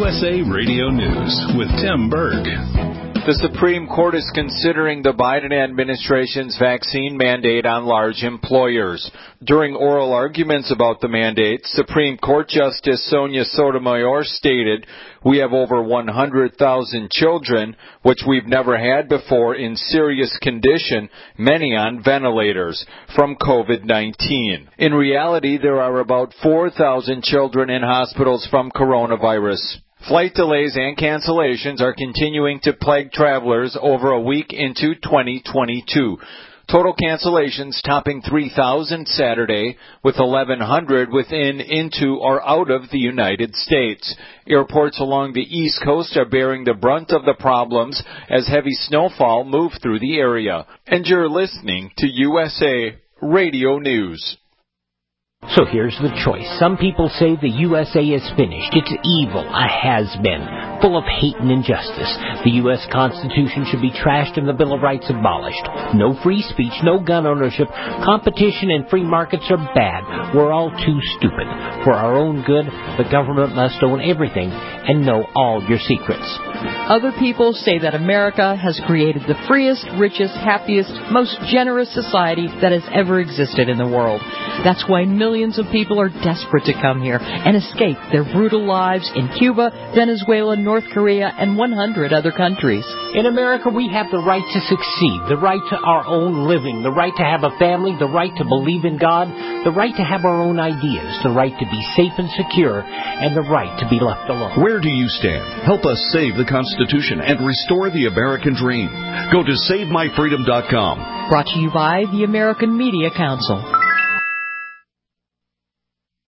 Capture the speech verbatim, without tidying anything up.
S A Radio News with Tim Berg. The Supreme Court is considering the Biden administration's vaccine mandate on large employers. During oral arguments about the mandate, Supreme Court Justice Sonia Sotomayor stated, "We have over one hundred thousand children, which we've never had before, in serious condition, many on ventilators, from COVID nineteen. In reality, there are about four thousand children in hospitals from coronavirus." Flight delays and cancellations are continuing to plague travelers over a week into twenty twenty-two. Total cancellations topping three thousand Saturday, with eleven hundred within, into, or out of the United States. Airports along the East Coast are bearing the brunt of the problems as heavy snowfall moved through the area. And you're listening to U S A Radio News. So here's the choice. Some people say the U S A is finished. It's evil, a has-been, full of hate and injustice. The U S Constitution should be trashed and the Bill of Rights abolished. No free speech, no gun ownership. Competition and free markets are bad. We're all too stupid. For our own good, the government must own everything and know all your secrets. Other people say that America has created the freest, richest, happiest, most generous society that has ever existed in the world. That's why millions of people are desperate to come here and escape their brutal lives in Cuba, Venezuela, North Korea, and one hundred other countries. In America, we have the right to succeed, the right to our own living, the right to have a family, the right to believe in God, the right to have our own ideas, the right to be safe and secure, and the right to be left alone. Where do you stand? Help us save the Constitution and restore the American dream. Go to save my freedom dot com. Brought to you by the American Media Council.